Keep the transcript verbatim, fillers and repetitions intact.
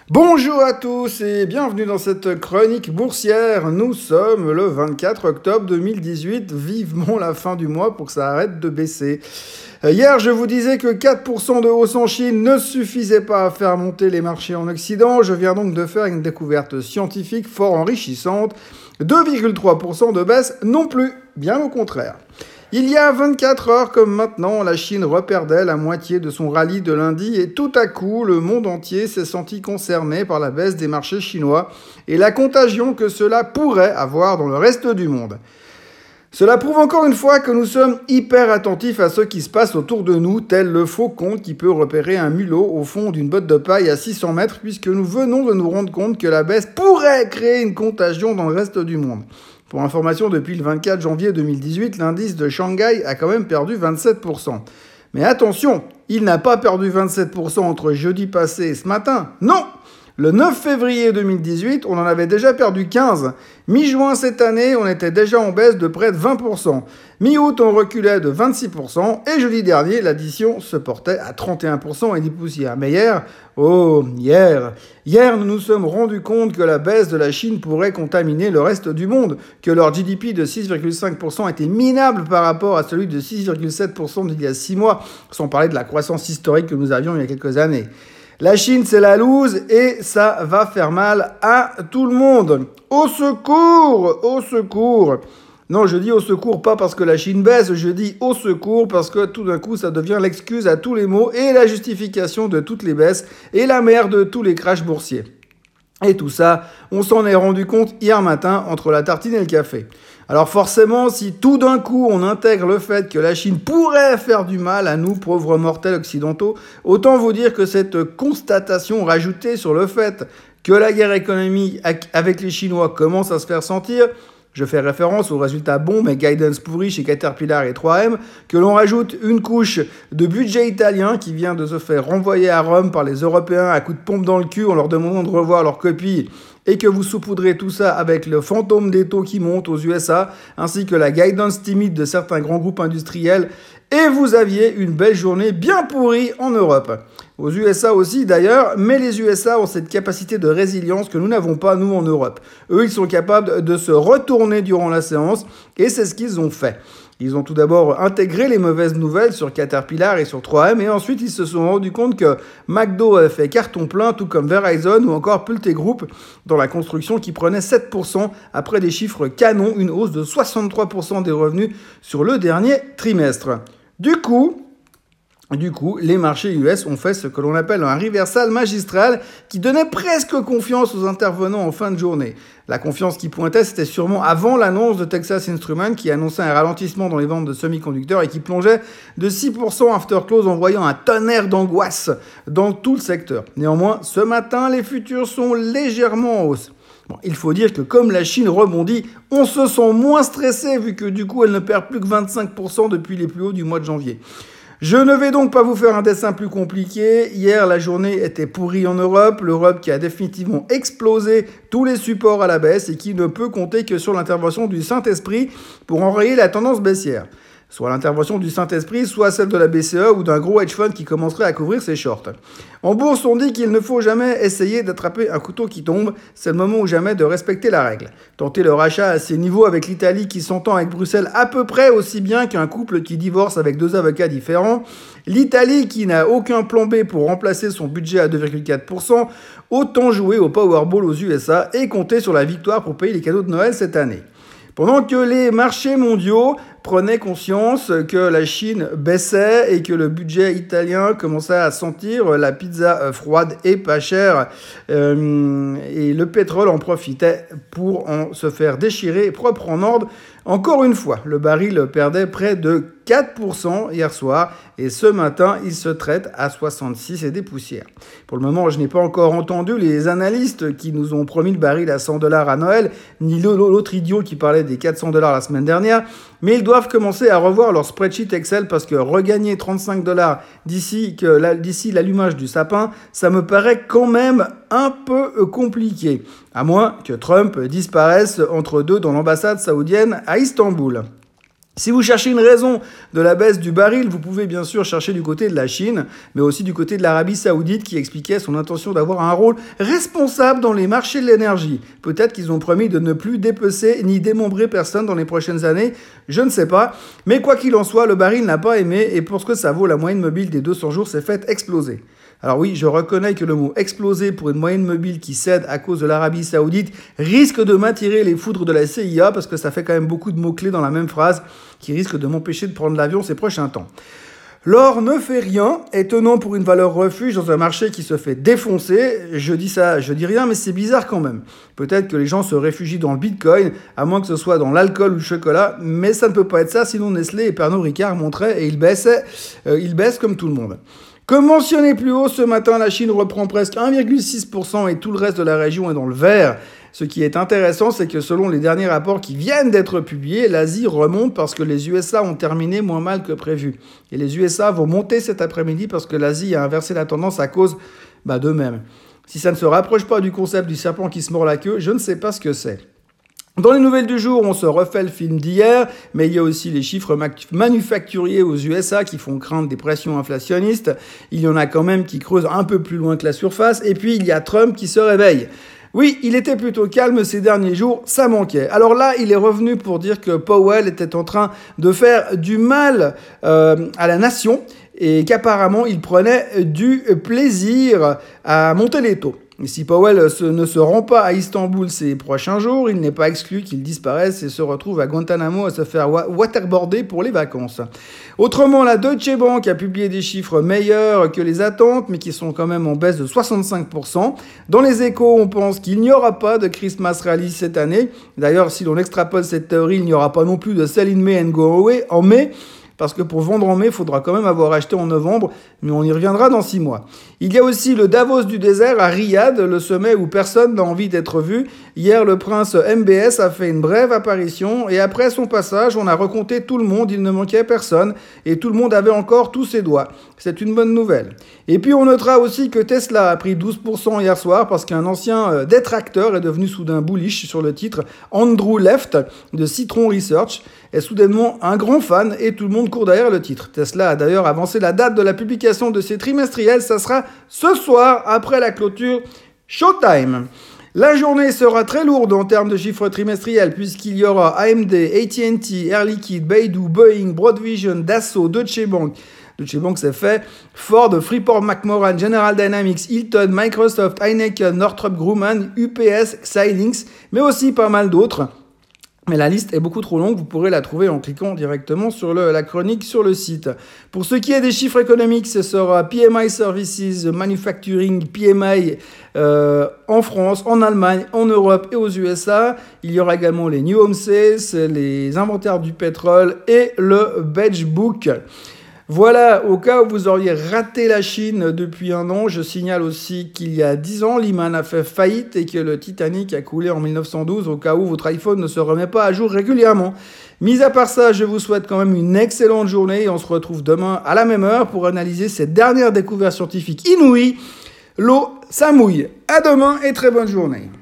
Bonjour à tous et bienvenue dans cette chronique boursière. Nous sommes le vingt-quatre octobre deux mille dix-huit. Vivement la fin du mois pour que ça arrête de baisser. Hier, je vous disais que quatre pour cent de hausse en Chine ne suffisait pas à faire monter les marchés en Occident. Je viens donc de faire une découverte scientifique fort enrichissante. deux virgule trois pour cent de baisse non plus, bien au contraire. Il y a vingt-quatre heures comme maintenant, la Chine reperdait la moitié de son rallye de lundi et tout à coup, le monde entier s'est senti concerné par la baisse des marchés chinois et la contagion que cela pourrait avoir dans le reste du monde. Cela prouve encore une fois que nous sommes hyper attentifs à ce qui se passe autour de nous, tel le faucon qui peut repérer un mulot au fond d'une botte de paille à six cents mètres, puisque nous venons de nous rendre compte que la baisse pourrait créer une contagion dans le reste du monde. Pour information, depuis le vingt-quatre janvier deux mille dix-huit, l'indice de Shanghai a quand même perdu vingt-sept pour cent. Mais attention, il n'a pas perdu vingt-sept pour cent entre jeudi passé et ce matin. Non! Le neuf février deux mille dix-huit, on en avait déjà perdu quinze. Mi-juin cette année, on était déjà en baisse de près de vingt pour cent. Mi-août, on reculait de vingt-six pour cent. Et jeudi dernier, l'addition se portait à trente et un pour cent et des poussières. Mais hier, oh, hier, hier, nous nous sommes rendus compte que la baisse de la Chine pourrait contaminer le reste du monde, que leur G D P de six virgule cinq pour cent était minable par rapport à celui de six virgule sept pour cent d'il y a six mois, sans parler de la croissance historique que nous avions il y a quelques années. La Chine, c'est la loose et ça va faire mal à tout le monde. Au secours! Au secours! Non, je dis au secours pas parce que la Chine baisse, je dis au secours parce que tout d'un coup, ça devient l'excuse à tous les maux et la justification de toutes les baisses et la mère de tous les crashs boursiers. Et tout ça, on s'en est rendu compte hier matin entre la tartine et le café. Alors forcément, si tout d'un coup on intègre le fait que la Chine pourrait faire du mal à nous, pauvres mortels occidentaux, autant vous dire que cette constatation rajoutée sur le fait que la guerre économique avec les Chinois commence à se faire sentir, je fais référence aux résultats bons mais guidance pourris chez Caterpillar et trois M, que l'on rajoute une couche de budget italien qui vient de se faire renvoyer à Rome par les Européens à coups de pompe dans le cul en leur demandant de revoir leur copie, et que vous saupoudrez tout ça avec le fantôme des taux qui montent aux U S A, ainsi que la guidance timide de certains grands groupes industriels, et vous aviez une belle journée bien pourrie en Europe. Aux U S A aussi d'ailleurs, mais les U S A ont cette capacité de résilience que nous n'avons pas nous en Europe. Eux, ils sont capables de se retourner durant la séance, et c'est ce qu'ils ont fait. Ils ont tout d'abord intégré les mauvaises nouvelles sur Caterpillar et sur trois M, et ensuite ils se sont rendus compte que McDo avait fait carton plein, tout comme Verizon ou encore PulteGroup dans la construction qui prenait sept pour cent après des chiffres canons, une hausse de soixante-trois pour cent des revenus sur le dernier trimestre. Du coup... Du coup, les marchés U S ont fait ce que l'on appelle un reversal magistral qui donnait presque confiance aux intervenants en fin de journée. La confiance qui pointait, c'était sûrement avant l'annonce de Texas Instruments qui annonçait un ralentissement dans les ventes de semi-conducteurs et qui plongeait de six pour cent after close en voyant un tonnerre d'angoisse dans tout le secteur. Néanmoins, ce matin, les futurs sont légèrement en hausse. Bon, il faut dire que comme la Chine rebondit, on se sent moins stressé vu que du coup, elle ne perd plus que vingt-cinq pour cent depuis les plus hauts du mois de janvier. Je ne vais donc pas vous faire un dessin plus compliqué. Hier, la journée était pourrie en Europe. L'Europe qui a définitivement explosé tous les supports à la baisse et qui ne peut compter que sur l'intervention du Saint-Esprit pour enrayer la tendance baissière. Soit l'intervention du Saint-Esprit, soit celle de la B C E ou d'un gros hedge fund qui commencerait à couvrir ses shorts. En bourse, on dit qu'il ne faut jamais essayer d'attraper un couteau qui tombe. C'est le moment ou jamais de respecter la règle. Tenter le rachat à ces niveaux avec l'Italie qui s'entend avec Bruxelles à peu près aussi bien qu'un couple qui divorce avec deux avocats différents. L'Italie qui n'a aucun plan B pour remplacer son budget à deux virgule quatre pour cent. Autant jouer au Powerball aux U S A et compter sur la victoire pour payer les cadeaux de Noël cette année. Pendant que les marchés mondiaux prenaient conscience que la Chine baissait et que le budget italien commençait à sentir la pizza froide et pas chère, euh, et le pétrole en profitait pour en se faire déchirer propre en ordre. Encore une fois, le baril perdait près de quatre pour cent hier soir et ce matin, il se traite à soixante-six et des poussières. Pour le moment, je n'ai pas encore entendu les analystes qui nous ont promis le baril à cent dollars à Noël, ni l'autre idiot qui parlait des quatre cents dollars la semaine dernière, mais ils doivent commencer à revoir leur spreadsheet Excel parce que regagner trente-cinq dollars d'ici, que la, d'ici l'allumage du sapin, ça me paraît quand même un peu compliqué, à moins que Trump disparaisse entre deux dans l'ambassade saoudienne à Istanbul. Si vous cherchez une raison de la baisse du baril, vous pouvez bien sûr chercher du côté de la Chine, mais aussi du côté de l'Arabie Saoudite qui expliquait son intention d'avoir un rôle responsable dans les marchés de l'énergie. Peut-être qu'ils ont promis de ne plus dépecer ni démembrer personne dans les prochaines années, je ne sais pas. Mais quoi qu'il en soit, le baril n'a pas aimé et pour ce que ça vaut, la moyenne mobile des deux cents jours s'est faite exploser. Alors oui, je reconnais que le mot « exploser » pour une moyenne mobile qui cède à cause de l'Arabie Saoudite risque de m'attirer les foudres de la C I A parce que ça fait quand même beaucoup de mots-clés dans la même phrase qui risquent de m'empêcher de prendre l'avion ces prochains temps. L'or ne fait rien, étonnant pour une valeur refuge dans un marché qui se fait défoncer. Je dis ça, je dis rien, mais c'est bizarre quand même. Peut-être que les gens se réfugient dans le Bitcoin, à moins que ce soit dans l'alcool ou le chocolat, mais ça ne peut pas être ça, sinon Nestlé et Pernod Ricard montraient et ils baissaient, euh, ils baissent comme tout le monde. Comme mentionné plus haut, ce matin, la Chine reprend presque un virgule six pour cent et tout le reste de la région est dans le vert. Ce qui est intéressant, c'est que selon les derniers rapports qui viennent d'être publiés, l'Asie remonte parce que les U S A ont terminé moins mal que prévu. Et les U S A vont monter cet après-midi parce que l'Asie a inversé la tendance à cause bah, d'eux-mêmes. Si ça ne se rapproche pas du concept du serpent qui se mord la queue, je ne sais pas ce que c'est. Dans les nouvelles du jour, on se refait le film d'hier, mais il y a aussi les chiffres manufacturiers aux U S A qui font craindre des pressions inflationnistes. Il y en a quand même qui creusent un peu plus loin que la surface. Et puis, il y a Trump qui se réveille. Oui, il était plutôt calme ces derniers jours, ça manquait. Alors là, il est revenu pour dire que Powell était en train de faire du mal euh, à la nation et qu'apparemment, il prenait du plaisir à monter les taux. Et si Powell se, ne se rend pas à Istanbul ces prochains jours, il n'est pas exclu qu'il disparaisse et se retrouve à Guantanamo à se faire waterboarder pour les vacances. Autrement, la Deutsche Bank a publié des chiffres meilleurs que les attentes, mais qui sont quand même en baisse de soixante-cinq pour cent. Dans les Échos, on pense qu'il n'y aura pas de Christmas Rally cette année. D'ailleurs, si l'on extrapole cette théorie, il n'y aura pas non plus de Sell in May and Go Away en mai. Parce que pour vendre en mai, il faudra quand même avoir acheté en novembre, mais on y reviendra dans six mois. Il y a aussi le Davos du désert à Riyad, le sommet où personne n'a envie d'être vu. Hier, le prince M B S a fait une brève apparition, et après son passage, on a recompté tout le monde, il ne manquait personne, et tout le monde avait encore tous ses doigts. C'est une bonne nouvelle. Et puis on notera aussi que Tesla a pris douze pour cent hier soir, parce qu'un ancien détracteur est devenu soudain bullish sur le titre. Andrew Left, de Citron Research, est soudainement un grand fan, et tout le monde court derrière le titre. Tesla a d'ailleurs avancé la date de la publication de ses trimestriels, ça sera ce soir après la clôture Showtime. La journée sera très lourde en termes de chiffres trimestriels puisqu'il y aura A M D, A T and T, Air Liquide, Beidou, Boeing, Broadvision, Dassault, Deutsche Bank. Deutsche Bank c'est fait, Ford, Freeport McMoran, General Dynamics, Hilton, Microsoft, Heineken, Northrop Grumman, U P S, Xilinx, mais aussi pas mal d'autres. Mais la liste est beaucoup trop longue, vous pourrez la trouver en cliquant directement sur le, la chronique sur le site. Pour ce qui est des chiffres économiques, ce sera P M I Services, Manufacturing, P M I euh, en France, en Allemagne, en Europe et aux U S A. Il y aura également les New Home Sales, les inventaires du pétrole et le Beige Book. Voilà, au cas où vous auriez raté la Chine depuis un an, je signale aussi qu'il y a dix ans, Lehman a fait faillite et que le Titanic a coulé en mille neuf cent douze, au cas où votre iPhone ne se remet pas à jour régulièrement. Mis à part ça, je vous souhaite quand même une excellente journée et on se retrouve demain à la même heure pour analyser cette dernière découverte scientifique inouïe. L'eau, ça mouille. À demain et très bonne journée.